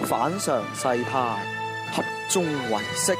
反常世態，合眾唯識。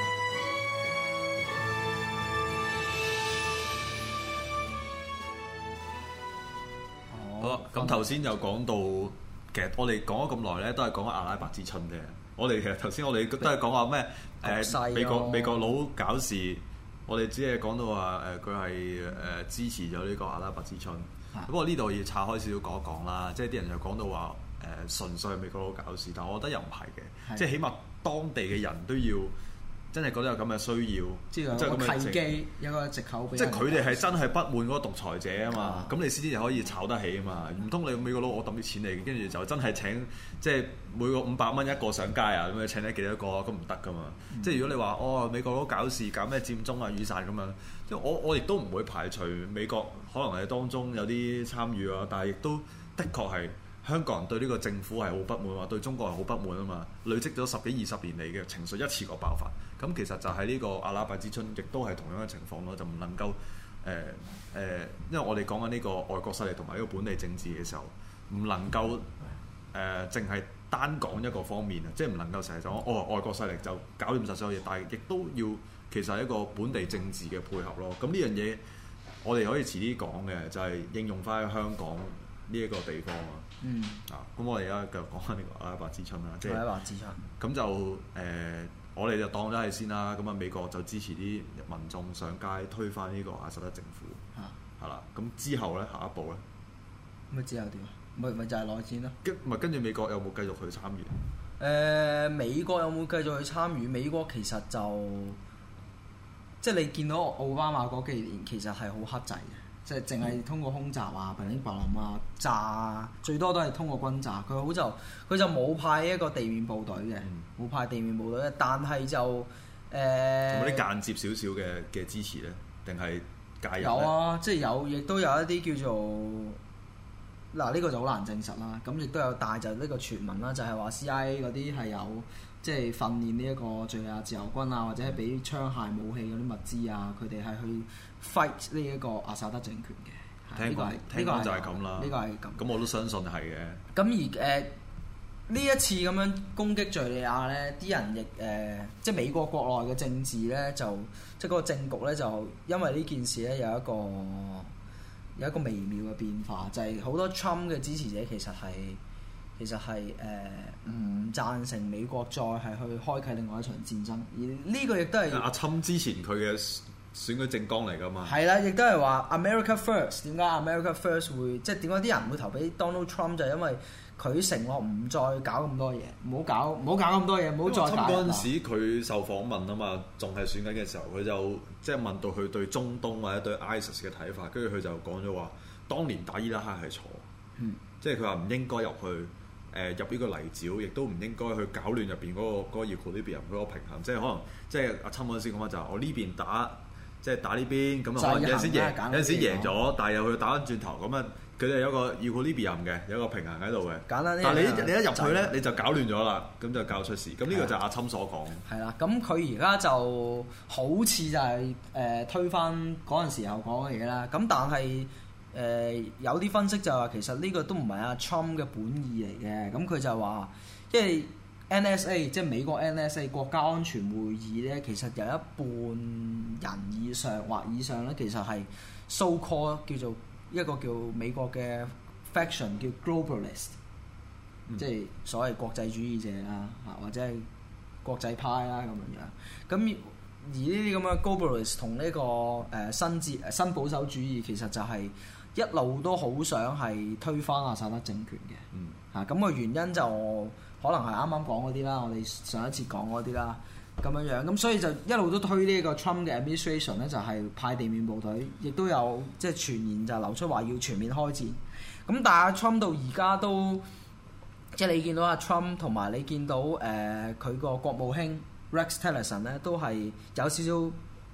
好啦，咁頭先就講到，其實我哋講咗咁耐咧，都係講阿拉伯之春啫。我哋其實頭先我哋都係講話咩？美國佬搞事，我哋只係講到話佢係支持咗呢個阿拉伯之春。不過呢度要拆開少少講一講啦，即係啲人就講到話純粹係美國佬搞事，但我覺得又唔係嘅，即係起碼當地嘅人都要真係覺得有咁嘅需要， 即係有個契機，有個藉口俾。 即係佢哋係真係不滿嗰個獨裁者啊嘛，咁你先至可以炒得起啊嘛。唔通你美國佬我抌啲錢嚟，跟住就真係請即係每個500蚊一個上街啊，咁樣請得幾多個咁唔得噶嘛。即係如果你話美國佬搞事搞咩佔中啊雨傘咁樣，即係我亦都唔會排除美國可能係當中有啲參與啊，但係亦都的確係。香港人對呢個政府係好不滿，話對中國係好不滿啊嘛，累積咗10幾20年嚟嘅情緒一次過爆發，咁其實就係呢個阿拉伯之春，亦都係同樣嘅情況咯，就唔能夠因為我哋講緊呢個外國勢力同埋呢個本地政治嘅時候，唔能夠淨係單講一個方面啊，即係唔能夠成日講外國勢力就搞掂晒所有嘢，但係亦都要其實係一個本地政治嘅配合咯。咁呢樣嘢我哋可以遲啲講嘅，就係應用翻喺香港呢一個地方啊。咁我哋而家繼續講翻呢個阿拉伯之春啦，即係阿拉伯之春。咁就我哋就當咗係先啦。咁啊，美國就支持啲民眾上街推翻呢個阿薩德政府，係啦。咁之後咧，下一步咧， 咁之後點啊？咪就係內戰咯。 跟住美國有冇繼續去參與？ 美國有冇繼續去參與？美國其實就即係你見到奧巴馬嗰幾年，其實係好克制嘅。即係淨係通過空襲啊、平白林啊、炸，最多都係通過轟炸。佢就冇派一個地面部隊嘅，冇派地面部隊嘅。但係就有冇啲間接少少嘅支持咧，定係介入？ 有啊，即係有，亦都有一啲叫做呢個就好難證實啦。咁亦都有，但係就呢個傳聞啦，就係話 CIA 嗰啲係有即係訓練呢一個敍利亞自由軍啊，或者係俾槍械武器嗰啲物資啊，佢哋係去 fight 呢一個阿薩德政權嘅。 聽講就係咁啦。 呢個係咁。 咁我都相信係嘅。 咁而呢一次咁樣攻擊敍利亞咧，啲人亦即係美國國內嘅政治咧，就即係嗰個政局咧，就因為呢件事咧有一個微妙嘅變化，就係好多 Trump 嘅支持者其實係唔贊成美國再係去開啟另外一場戰爭，而呢個亦都係阿侵之前佢嘅選舉政綱嚟㗎嘛。 係啦，亦都係話 America First。點解 America First 會即係點解啲人會投俾 Donald Trump？就係因為佢承諾唔再搞咁多嘢，唔好搞咁多嘢，唔好再打。 嗰陣時佢受訪問啊嘛，仲係選緊嘅時候，佢就即係問到佢對中東或者對 ISIS 嘅睇法，跟住佢就講咗話，當年打伊拉克係錯，即係佢話唔應該入去。入呢個泥沼，亦都唔應該去搞亂入邊嗰個 equilibrium 嗰個平衡，即係可能即係阿侵嗰陣時講話就係我呢邊打，即係打呢邊，咁啊可能有陣時贏咗，但係又去打翻轉頭，咁啊佢哋有個 equilibrium 嘅，有個平衡喺度嘅。簡單啲。但係你一入去咧，你就搞亂咗啦，咁就搞出事。咁呢個就係阿侵所講。係啦， 咁佢而家就好似就係推翻嗰陣時候講嘅嘢啦，咁但係。有啲分析就話其實呢個都唔係阿 Trump 嘅本意嚟嘅，咁佢就話，因為 NSA 即係美國 NSA 國家安全會議咧，其實有一半人以上或以上咧，其實係 so called 叫做一個叫美國嘅 faction 叫 globalist，即係所謂國際主義者啦，或者係國際派啦咁樣。咁而呢啲咁嘅 globalist 同呢個新保守主義其實就係一路都好想係推翻阿薩德政權嘅。咁個原因就可能係啱啱講嗰啲啦，我哋上一次講嗰啲啦，咁樣，咁所以就一路都推呢個 Trump 嘅 administration 咧，就係派地面部隊，亦都有即係傳言就流出話要全面開戰。咁但係阿 Trump 到而家都即係你見到阿 Trump 同埋你見到佢個國務卿 Rex Tillerson 咧，都係有少少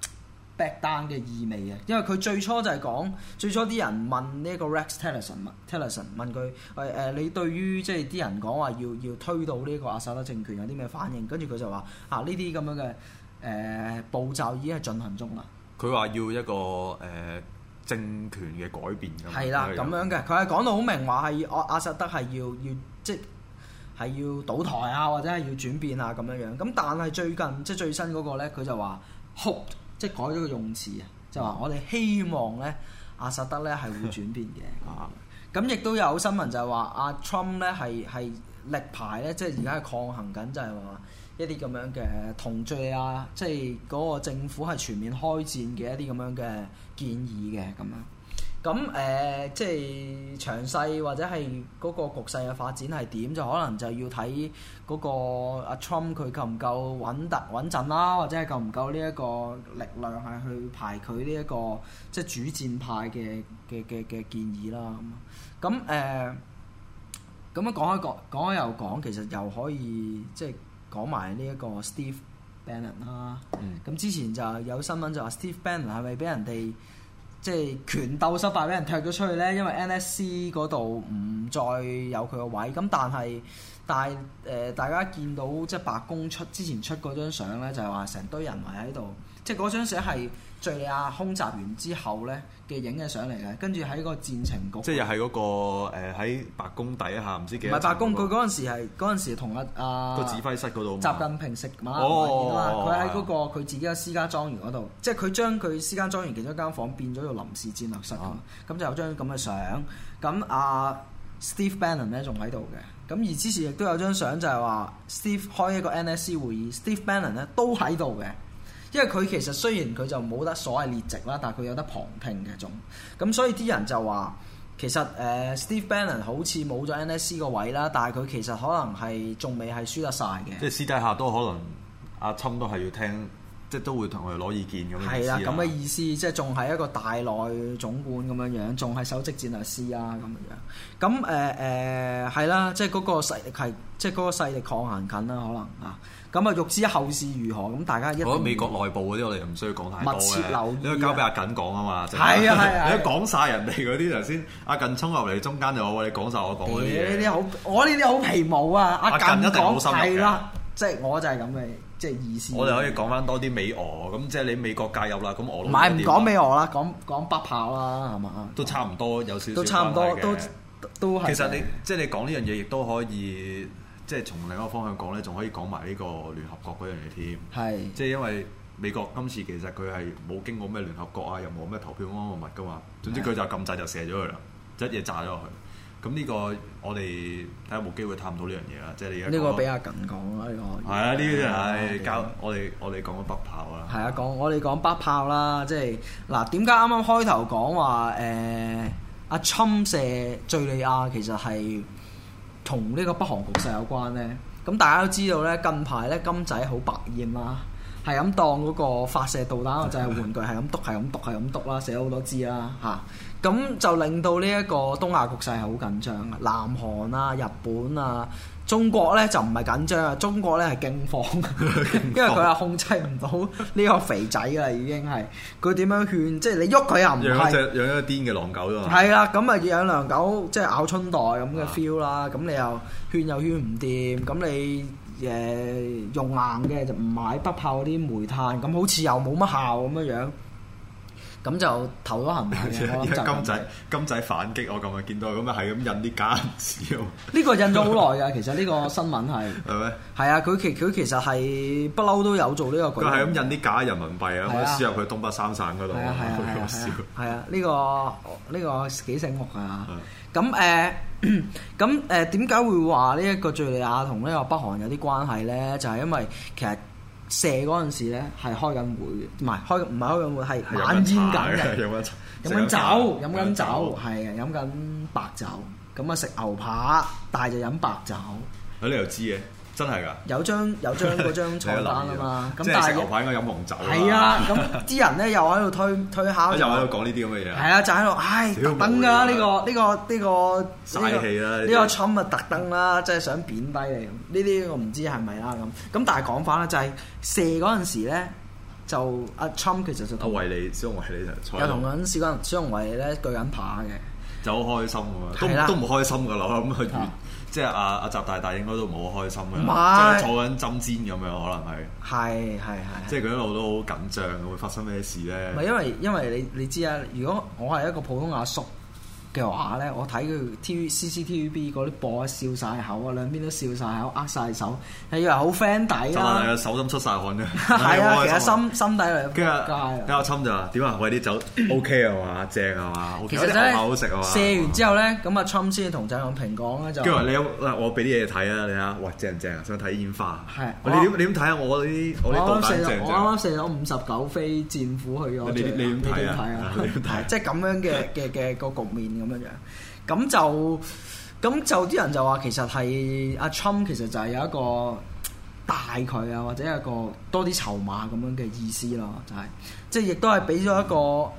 back down 嘅意味嘅，因為佢最初就係講，最初啲人問呢個 Rex Tillerson 問佢你對於即係啲人講話要推到呢個阿薩德政權有啲咩反應？跟住佢就話呢啲咁樣嘅步驟已經係進行中啦。 佢話要一個政權嘅改變咁。 係啦，咁樣嘅，佢係講到好明話係阿薩德係要即係要倒台啊，或者係要轉變啊咁樣樣。咁但係最近即係最新嗰個咧，佢就話 hope 即係改咗個用詞啊，就話我哋希望咧阿薩德咧係會轉變嘅。咁亦都有新聞就係話阿 Trump 咧係力排咧，即係而家係抗衡緊，就係話一啲咁樣嘅同敘利亞即係嗰個政府係全面開戰嘅一啲咁樣嘅建議嘅咁樣。咁即係詳細或者係嗰個局勢嘅發展係點，就可能就要睇嗰個阿 Trump 佢夠唔夠穩陣啦，或者係夠唔夠呢一個力量係去排佢呢一個即係主戰派嘅建議啦。咁咁樣講開又講，其實又可以即係講埋呢一個 Steve Bannon 啦。咁之前就有新聞就話 Steve Bannon 係咪俾人哋即係權鬥失敗俾人踢咗出去咧？因為 NSC 嗰度唔再有佢個位。咁但係大家見到即係白宮之前出嗰張相咧，就係話成堆人圍喺度，即係嗰張相係敍利亞空襲完之後咧嘅影嘅相嚟嘅，跟住喺個戰情局， 即係又係嗰個喺白宮底下唔知幾多， 唔係白宮，佢嗰陣時同個指揮室嗰度習近平食晚宴啊嘛，佢喺嗰個佢自己嘅私家莊園嗰度，即係佢將佢私家莊園其中一間房變咗做臨時戰略室咁就有張咁嘅相。咁Steve Bannon 咧仲喺度嘅，咁而之前亦都有張相就係話 Steve 開一個 NSC 會議，Steve Bannon 咧都喺度嘅。因為佢其實雖然佢就冇得所謂列席啦，但係佢有得旁聽嘅種，咁所以啲人就話其實Steve Bannon 好似冇咗 NSC 個位啦，但係佢其實可能係仲未係輸得晒嘅。 即係私底下都可能阿侵都係要聽，即係都會同佢攞意見咁嘅意思啦。 係啦，咁嘅意思，即係仲係一個大內總管咁樣樣，仲係首席戰略師啊咁樣樣。咁係啦，即係嗰個勢力係即係嗰個勢力抗衡緊啦，可能啊。咁啊，欲知後事如何，咁大家一定。我覺得美國內部嗰啲我哋又唔需要講太多嘅， 密切留意。 你可以交俾阿瑾講啊嘛。 係啊， 你講晒人哋嗰啲頭先，阿瑾衝入嚟中間就話：你講晒我講嗰啲嘢。 呢啲好，我呢啲好皮毛啊！阿瑾一定好深入嘅。 係啦，即係我就係咁嘅即係意思。 我哋可以講翻多啲美俄，咁即係你美國介入啦，咁俄唔係唔講美俄啦，講北炮啦，係嘛？ 都差唔多有少少。 都差唔多，都係。 其實你即係你講呢樣嘢，亦都可以。即係從另一個方向講咧，仲可以講埋呢個聯合國嗰樣嘢添。係。即係因為美國今次其實佢係冇經過咩聯合國啊，又冇咩投票安乜物噶嘛。總之佢就撳掣就射咗佢啦，一嘢炸咗落去。咁呢個我哋睇下有冇機會探討呢樣嘢啦。即係你而家呢個俾阿瑾講啦，呢個。係啊，呢啲係交我哋講緊北炮啦。係啊， 我哋講北炮啦，即係嗱點解啱啱開頭講話阿侵射敍利亞其實係同呢個北韓局勢有關呢？咁大家都知道呢，近排呢金仔好百厭啦，係咁當嗰個發射導彈就係玩具，係咁篤啦，射咗好多支啦嚇，咁就令到呢一個東亞局勢係好緊張啊！南韓啊、日本啊、中國呢就唔係緊張啊，中國呢係驚慌，因為佢係控制唔到呢個肥仔啦，已經係佢點樣勸，即係你喐佢又唔係養一癲嘅狼狗啫嘛。 係啦，咁啊養狼狗即係咬春袋咁嘅 feel 啦，咁你又勸唔掂，咁你用硬嘅就唔買北炮嗰啲煤炭，咁好似又冇乜效咁樣樣。咁就投咗行嘅， 金仔反擊，我今日見到咁啊，係咁印啲假銀紙喎。 呢個印咗好耐㗎，其實呢個新聞係咩？係啊，佢其實係不嬲都有做呢個舉動。 佢係咁印啲假人民幣啊，咁輸入去東北三省嗰度。 係啊，呢個幾醒目啊！咁點解會話呢一個敍利亞同呢個北韓有啲關係咧？就係因為其實射嗰陣時咧係開緊會嘅，唔係開緊會，係晚煙緊嘅，飲緊酒，係啊，飲緊白酒，咁啊食牛扒，但係就飲白酒。 你又知嘅，真係㗎？ 有嗰張菜單啊嘛，咁但係食牛扒應該飲紅酒。 係啊，咁啲人咧又喺度推敲， 又喺度講呢啲咁嘅嘢。係啊，就喺度，唉，特登㗎呢個嘥氣啦！ 呢個 Trump 啊特登啦，即係想貶低你。呢啲我唔知係咪啦咁。但係講翻咧，就係射嗰陣時咧，就阿 Trump 其實就同小熊維尼就有同緊小熊維尼咧舉緊扒嘅， 就好開心㗎嘛，都唔開心㗎啦，咁佢即係阿習大大應該都唔好開心嘅，即係坐緊針氈咁樣，可能係。即係佢一路都好緊張，會發生咩事咧？ 唔係因為你知啊，如果我係一個普通阿叔， 嘅話咧，我睇佢 CCTVB 嗰啲播笑晒口啊，兩邊都笑晒口，握晒手，係以為好 friend 底啦。 係啊，手心出晒汗啫。 係啊，其實心底嚟。 跟住阿侵就話：點啊？喂，啲酒 OK 啊嘛，正啊嘛。 其實真係好食啊嘛。 射完之後咧，咁阿侵先同鄭永平講咧就。 跟住話你我俾啲嘢睇啊，你睇，哇正唔正啊？想睇煙花。 係。 你點睇啊？我啲導彈正唔正？ 我啱啱射咗59飛戰斧去咗。 你點睇啊？你點睇？ 即係咁樣嘅個局面咁樣樣。咁就啲人就話其實係阿 Trump 其實就係有一個大佢啊，或者一個多啲籌碼咁樣嘅意思咯，就係即係亦都係俾咗一個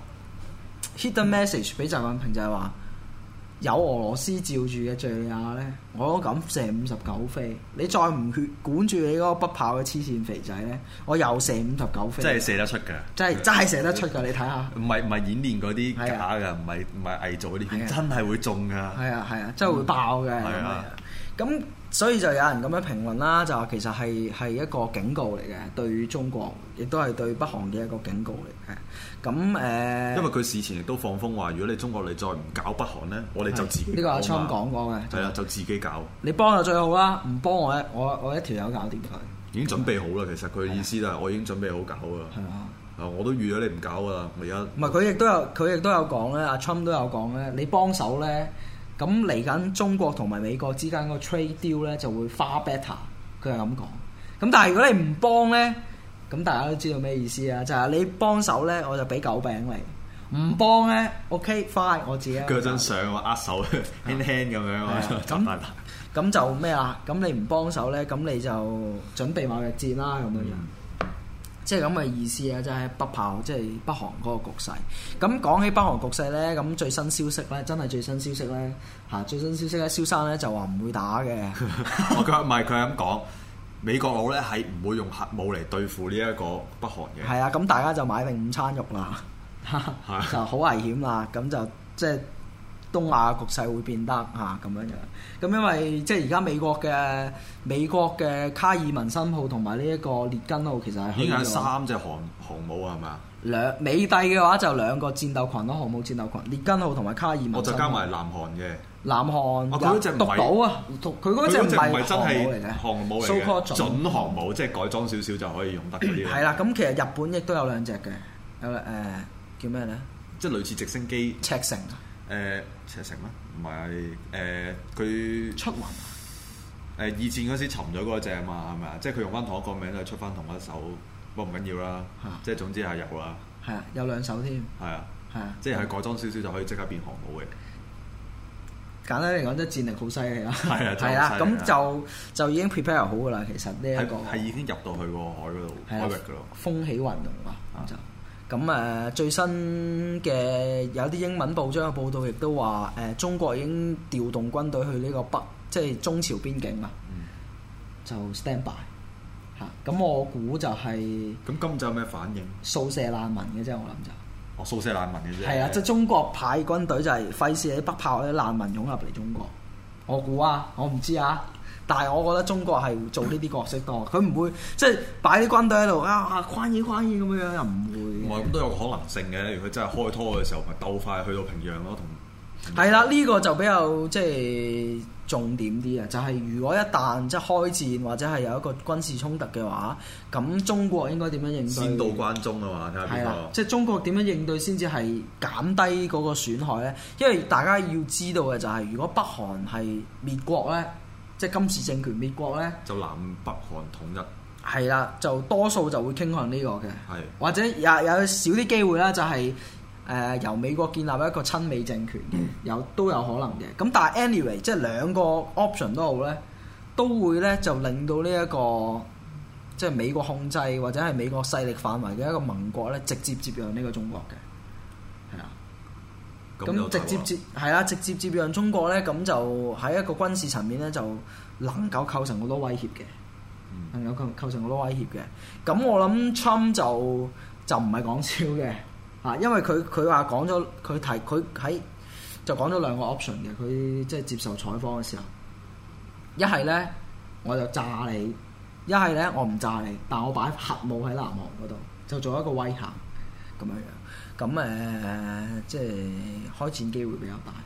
hidden message 俾習近平，就係話有俄羅斯照住嘅敍利亞咧，我都敢射59飛，你再唔管住你嗰個不跑嘅黐線肥仔咧，我又射59飛， 真係射得出㗎，真係射得出㗎，你睇下， 唔係演練嗰啲假㗎，唔係偽造嗰啲片，真係會中㗎， 係啊，真係會爆嘅，咁所以就有人咁樣評論啦，就話其實係一個警告嚟嘅，對中國，亦都係對北韓嘅一個警告嚟嘅。咁因為佢事前亦都放風話，如果你中國你再唔搞北韓咧，我哋就自己搞。 呢個阿 Trump 講過嘅。係啦，就自己搞。 你幫就最好啦，唔幫我一條友搞掂佢。 已經準備好啦，其實佢意思就係我已經準備好搞㗎啦。係啊。我都預咗你唔搞㗎啦，我而家。唔係佢亦都有講咧，阿 Trump 都有講咧，你幫手咧。咁嚟緊中國同埋美國之間個 trade deal 咧就會 far better，佢係咁講。咁但係如果你唔幫咧，咁大家都知道咩意思啊？就係你幫手咧，我就俾狗餅你；唔幫咧，OK fine，我自己。 佢有張相握手輕輕咁樣啊， 咁就咩啦？咁你唔幫手咧，咁你就準備貿易戰啦，咁樣樣。即係咁嘅意思啊！即係北炮，即係北韓嗰個局勢。咁講起北韓局勢咧，咁最新消息咧，真係最新消息咧嚇！最新消息咧，蕭生咧就話唔會打嘅。 佢唔係佢係咁講，美國佬咧係唔會用核武嚟對付呢一個北韓嘅。 係啊，咁大家就買定午餐肉啦，就好危險啦。咁就即係東亞局勢會變得嚇咁樣樣。咁因為即係而家美國嘅卡爾文森號同埋呢一個列根號其實係已經係3隻航母啊，係咪啊？ 美帝嘅話就2個戰鬥群咯，航母戰鬥群，列根號同埋卡爾文森號。 我就加埋南韓嘅。 南韓佢嗰隻唔係獨島啊，佢嗰隻唔係真係航母嚟嘅，準航母，即係改裝少少就可以用得嗰啲。 係啦，咁其實日本亦都有2隻嘅，有叫咩咧？ 即係類似直升機。 赤城。 赤城咩？唔係佢出雲。 二戰嗰時沉咗嗰隻啊嘛，係咪啊？即係佢用翻同一個名就出翻同一艘，不過唔緊要啦。即係總之係有啦。係啊， 有2艘添。 係啊。係啊。即係改裝少少就可以即刻變航母嘅。 簡單嚟講，即係戰力好犀利啦。 係啊。 係啦，咁就已經 prepare 好噶啦。其實呢一個係已經入到去個海嗰度海域噶咯。 風起雲湧啊！就咁最新嘅有啲英文報章嘅報道，亦都話中國已經調動軍隊去呢個即係中朝邊境啊，就 stand by 嚇。咁我估就係咁今次有咩反應？ 掃射難民嘅啫，我諗就掃射難民嘅啫。 係啊，即係中國派軍隊就係費事喺北炮啲難民湧入嚟中國。我估啊，我唔知啊。但係我覺得中國係做呢啲角色多，佢唔會即係擺啲軍隊喺度寬衣咁樣，又唔會。 唔係咁都有個可能性嘅，如果真係開拖嘅時候，咪鬥快去到平壤咯，同係啦，呢個就比較即係重點啲啊！就係如果一旦即係開戰或者係有一個軍事衝突嘅話，咁中國應該點樣應對？ 先到關中啊嘛，睇下邊個。 即係中國點樣應對先至係減低嗰個損害咧？因為大家要知道嘅就係，如果北韓係滅國咧。即係金氏政權滅國咧， 就南北韓統一。 係啦，就多數就會傾向呢個嘅。 係的或者有少啲機會啦，就係由美國建立一個親美政權嘅，都有可能嘅。咁但係 anyway，即係2個 option 都好咧，都會咧就令到呢一個即係美國控制或者係美國勢力範圍嘅一個盟國咧，直接接壤呢個中國嘅。係啊。咁直接接壤中國咧，咁就喺一個軍事層面咧，就能夠構成好多威脅嘅，能夠構成好多威脅嘅。咁我諗 Trump 就唔係講笑嘅，因為佢話講咗，佢喺就講咗2個 option 嘅，佢即係接受採訪嘅時候，一係咧我就炸你，一係咧我唔炸你，但我擺核武喺南韓嗰度，就做一個威嚇咁樣樣。咁即係開戰機會比較大。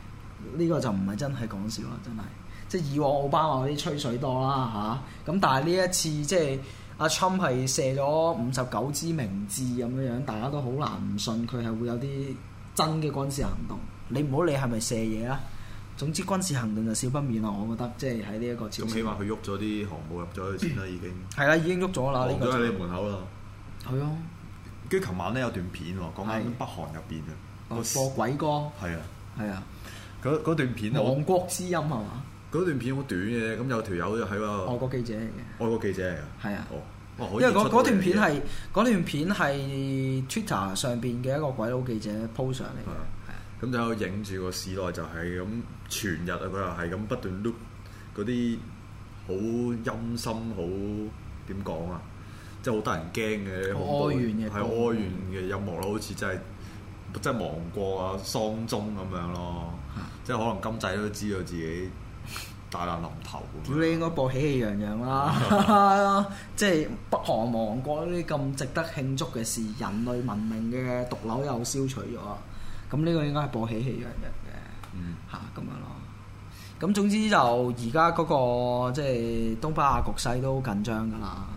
呢個就唔係真係講笑啦，真係。即係以往奧巴馬嗰啲吹水多啦嚇，咁但係呢一次即係阿 Trump 係射咗59支明箭咁樣，大家都好難唔信佢係會有啲真嘅軍事行動。你唔好理係咪射嘢啦，總之軍事行動就少不免啦。我覺得即係喺呢一個朝鮮。 咁起碼佢喐咗啲航母入咗去先啦，已經。 係啦，已經喐咗啦。 望咗喺你門口啦。 係啊。 跟住琴晚咧有段片喎，講緊北韓入邊嘅。 播鬼歌。係啊。 係啊。 嗰段片啊。 亡國之音係嘛？ 嗰段片好短嘅，咁有條友喺個外國記者嚟嘅。 外國記者嚟㗎。係啊。哦。 因為嗰段片係 Twitter 上邊嘅一個鬼佬記者 po 上嚟嘅。 咁就喺度影住個市內就係咁全日啊，佢又係咁不斷 loop 嗰啲好陰森好點講啊，即係好得人驚嘅哀怨嘅， 係哀怨嘅音樂咯，好似真係亡國啊喪鐘咁樣咯，即係可能金仔都知道自己大難臨頭咁。 屌你應該播喜氣洋洋啦，即係北韓亡國呢啲咁值得慶祝嘅事，人類文明嘅毒瘤又消除咗。咁呢個應該係播喜氣洋洋嘅，咁樣咯。咁總之就而家嗰個即係東北亞局勢都緊張㗎啦，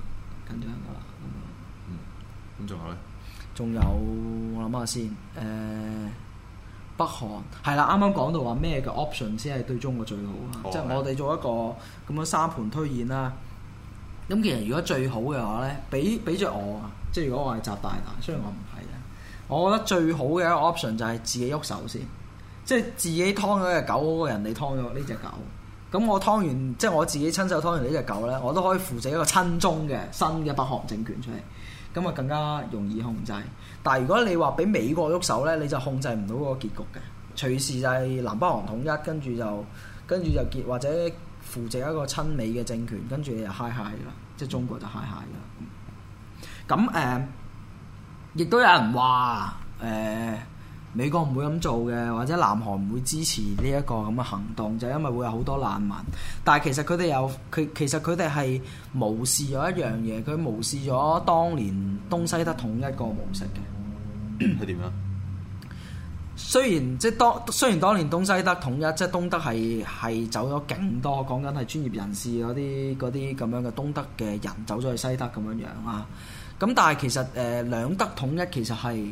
咁仲有咧？ 仲有我諗下先，北韓係啦，啱啱講到話咩嘅 option 先係對中國最好啊？即係我哋做一個咁樣三盤推演啦。咁其實如果最好嘅話咧，俾著我啊，即係如果我係習大大，雖然我唔係啊。我覺得最好嘅一個 option 就係自己喐手先，即係自己劏咗隻狗嗰個人，你劏咗呢隻狗。咁我劏完，即係我自己親手劏完呢隻狗咧，我都可以扶植一個親中嘅新嘅北韓政權出嚟，咁啊更加容易控制。但係如果你話俾美國喐手咧，你就控制唔到嗰個結局嘅，隨時就係南北韓統一，跟住就結或者扶植一個親美嘅政權，跟住你就嗨嗨㗎啦，即係中國就嗨嗨㗎啦。咁亦都有人話美國唔會咁做嘅，或者南韓唔會支持呢一個咁嘅行動，就因為會有好多難民。但係其實佢哋係無視咗一樣嘢，佢無視咗當年東西德統一個模式嘅。 係點啊？ 雖然當年東西德統一，即係東德係走咗勁多，講緊係專業人士嗰啲咁樣嘅東德嘅人走咗去西德咁樣樣啊。咁但係其實兩德統一其實係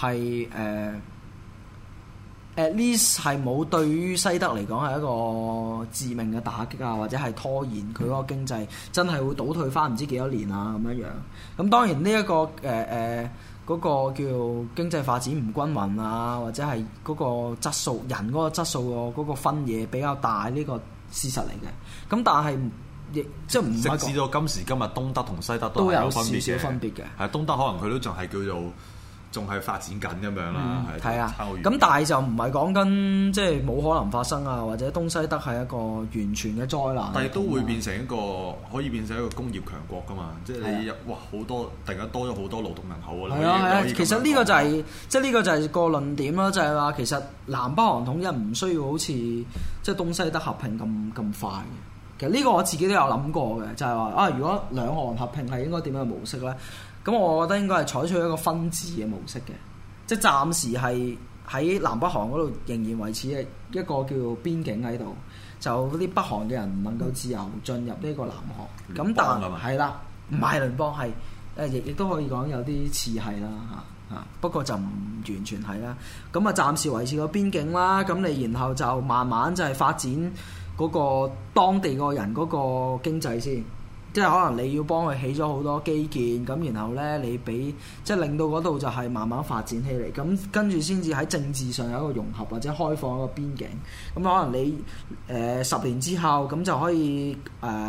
at least 係冇對於西德嚟講係一個致命嘅打擊啊，或者係拖延佢嗰個經濟真係會倒退翻唔知幾多年啊咁樣樣。咁當然呢一個嗰個叫經濟發展唔均勻啊，或者係嗰個質素人嗰個質素嗰個分野比較大呢個事實嚟嘅。咁但係亦即係唔係直至到今時今日，東德同西德都有少少分別嘅。 係東德可能佢都仲係叫做仲係發展緊咁樣啦。 係啊，咁但係就唔係講緊即係冇可能發生啊，或者東西德係一個完全嘅災難。 但係都會變成一個可以變成一個工業強國㗎嘛，即係你哇好多突然間多咗好多勞動人口啊！ 係啊，其實呢個就係即係呢個就係個論點啦，就係話其實南北韓統一唔需要好似即係東西德合併咁快嘅。其實呢個我自己都有諗過嘅，就係話啊，如果兩韓合併係應該點樣嘅模式咧？咁我覺得應該係採取一個分治嘅模式嘅，即係暫時係喺南北韓嗰度仍然維持一個叫邊境喺度，就嗰啲北韓嘅人唔能夠自由進入呢個南韓。咁但係啦，唔係聯邦係亦都可以講有啲似係啦嚇，不過就唔完全係啦。咁啊暫時維持個邊境啦，咁你然後就慢慢就係發展嗰個當地個人嗰個經濟先。即係可能你要幫佢起咗好多基建，咁然後咧你俾即係令到嗰度就係慢慢發展起嚟，咁跟住先至喺政治上有一個融合或者開放一個邊境。咁可能你10年之後咁就可以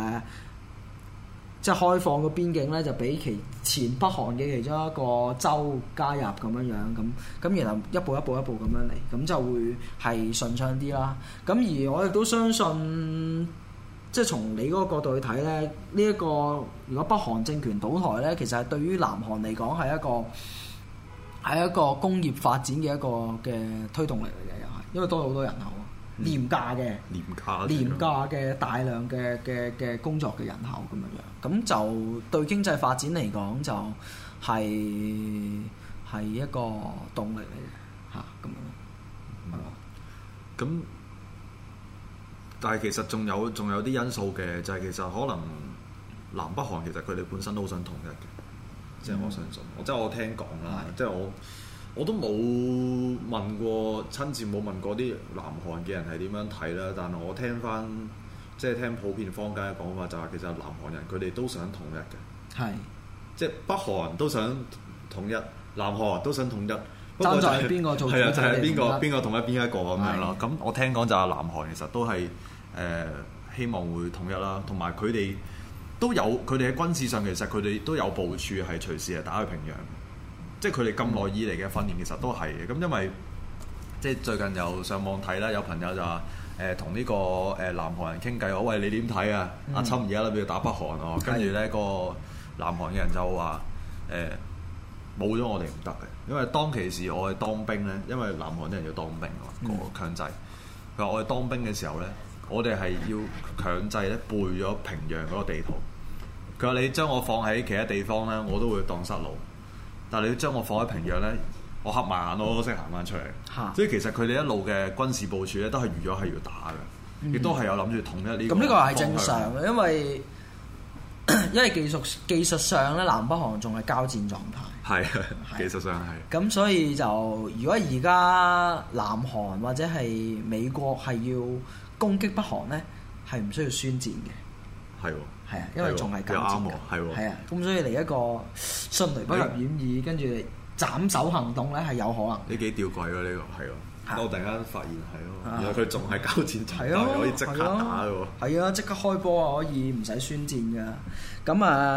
即係開放個邊境咧，就俾前北韓嘅其中一個州加入咁樣咁然後一步一步咁樣嚟，咁就會係順暢啲啦。咁而我亦都相信。即係從你嗰個角度去睇咧，呢一個如果北韓政權倒台咧，其實係對於南韓嚟講係一個工業發展嘅一個嘅推動力嚟嘅，又係因為多咗好多人口，廉價嘅大量嘅工作嘅人口咁樣，咁就對經濟發展嚟講就係一個動力嚟嘅嚇咁樣。 咁但係其實仲有啲因素嘅，就係其實可能南北韓其實佢哋本身都好想統一嘅，即係我相信，即係我聽講啦，即係我都冇問過，親自冇問過啲南韓嘅人係點樣睇啦。但係我聽翻即係聽普遍坊間嘅講法，就係其實南韓人佢哋都想統一嘅，係即係北韓都想統一，南韓都想統一。 爭在邊個做？ 係啊，就係邊個統一邊一個咁樣咯。咁我聽講就係南韓其實都係希望會統一啦，同埋佢哋都有佢哋喺軍事上其實佢哋都有部署係隨時係打去平壤，即係佢哋咁耐以嚟嘅訓練其實都係嘅。咁因為即係最近又上網睇啦，有朋友就話同呢個南韓人傾偈，我喂你點睇啊？阿侵而家諗住打北韓喎，跟住咧個南韓嘅人就話冇咗我哋唔得嘅，因為當其時我係當兵咧，因為南韓啲人要當兵啊嘛，個強制。佢話我哋當兵嘅時候咧，我哋係要強制咧背咗平壤嗰個地圖。佢話你將我放喺其他地方咧，我都會當失路。但係你要將我放喺平壤咧，我合埋眼我都識行翻出嚟。所以其實佢哋一路嘅軍事部署咧，都係預咗係要打嘅，亦都係有諗住統一呢個。 咁呢個係正常嘅，因為技術上咧，南北韓仲係交戰狀態。 係技術上係。咁所以就如果而家南韓或者係美國係要攻擊北韓咧，係唔需要宣戰嘅。係喎。係啊，因為仲係交戰嘅。係喎。係啊，咁所以嚟一個迅雷不及掩耳，跟住斬首行動咧係有可能。呢幾吊詭喎呢個係喎。我突然間發現係咯，原來佢仲係交戰狀態，可以即刻打嘅喎。係啊，即刻開波啊，可以唔使宣戰㗎。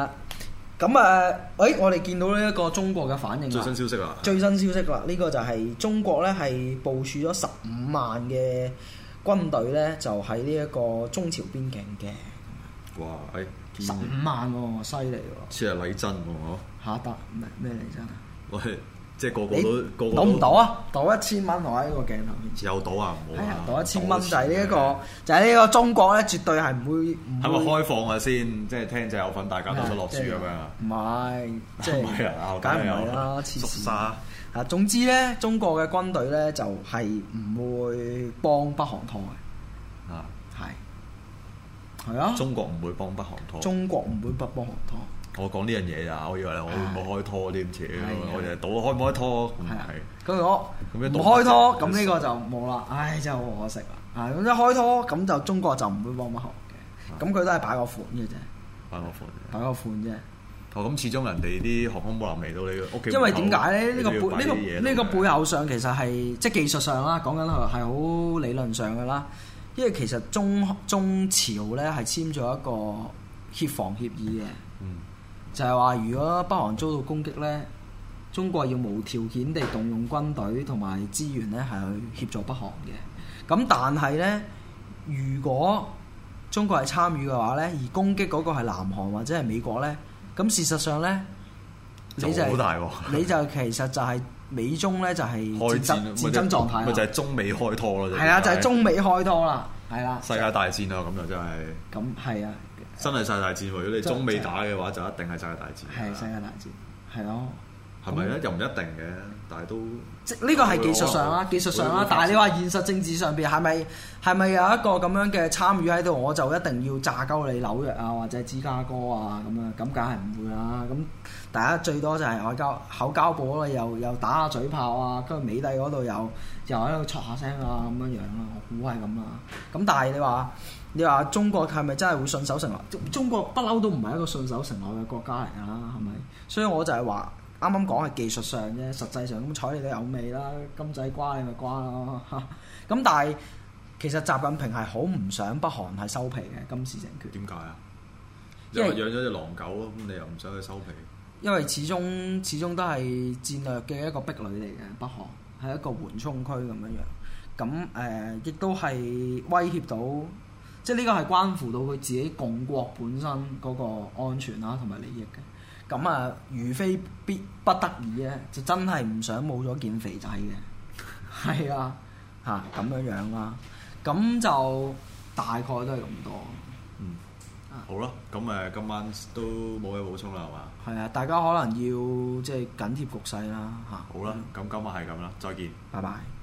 我哋見到呢一個中國嘅反應啦。最新消息啦，呢個就係中國咧係部署咗15萬嘅軍隊咧，就喺呢一個中朝邊境嘅。哇！15萬喎，犀利喎！似係禮真喎，嚇得咩禮真啊？我係。即係個個都賭唔賭啊？賭1000蚊我喺呢個鏡頭面前。有賭啊？唔好啊！賭1000蚊就係呢一個，就係呢個中國咧，絕對係唔會。係咪開放啊先？即係聽者有份，大家都想落注咁樣。唔係，即係梗唔係啦，黐線。啊，總之咧，中國嘅軍隊咧就係唔會幫北韓拖嘅。啊，係啊！中國唔會幫北韓拖。中國唔會幫北韓拖。我講呢樣嘢咋，我以為我會冇開拖啲咁邪，我就賭開唔開拖，係。咁我唔開拖，咁呢個就冇啦，唉，真係好可惜啦。咁一開拖，咁就中國就唔會幫北韓嘅，咁佢都係擺個款嘅啫。擺個款啫。咁始終人哋啲航空母艦嚟到你屋企。因為點解咧？呢個背後上其實係即係技術上啦，講緊係好理論上嘅啦。因為其實中朝咧係簽咗一個協防協議嘅。就係話，如果北韓遭到攻擊咧，中國要無條件地動用軍隊同埋資源咧，係去協助北韓嘅。咁但係咧，如果中國係參與嘅話咧，而攻擊嗰個係南韓或者係美國咧，咁事實上咧，你就其實就係美中咧就係戰爭狀態。咪就係中美開拖咯。係啊，就係中美開拖啦，係啦。世界大戰啊，咁就真係。咁係啊。真係世界大戰喎！如果你中美打嘅話，就一定係世界大戰。係世界大戰，係咯。係咪咧？又唔一定嘅，但係都即呢個係技術上啦，技術上啦。但係你話現實政治上邊係咪有一個咁樣嘅參與喺度？我就一定要炸鳩你紐約啊，或者芝加哥啊咁樣，咁梗係唔會啦。咁大家最多就係口交步咯，又打下嘴炮啊，跟住美帝嗰度又喺度戳下聲啊咁樣樣啦。我估係咁啦。咁但係你話中國係咪真係會信守承諾？中國不嬲都唔係一個信守承諾嘅國家嚟㗎啦，係咪？所以我就係話啱啱講係技術上啫，實際上咁睬你都有味啦，金仔瓜你咪瓜咯。咁但係其實習近平係好唔想北韓係收皮嘅今次政權。點解啊？因為養咗隻狼狗啊，咁你又唔想佢收皮？因為始終都係戰略嘅一個壁壘嚟嘅，北韓係一個緩衝區咁樣樣。咁亦都係威脅到。即係呢個係關乎到佢自己共國本身嗰個安全啦，同埋利益嘅。咁如非必不得已咧，就真係唔想冇咗件肥仔嘅。係啊，咁樣樣啦。咁就大概都係咁多。好啦，咁今晚都冇嘢補充啦，係嘛？係啊，大家可能要即係緊貼局勢啦。好啦，咁今晚係咁啦，再見。拜拜。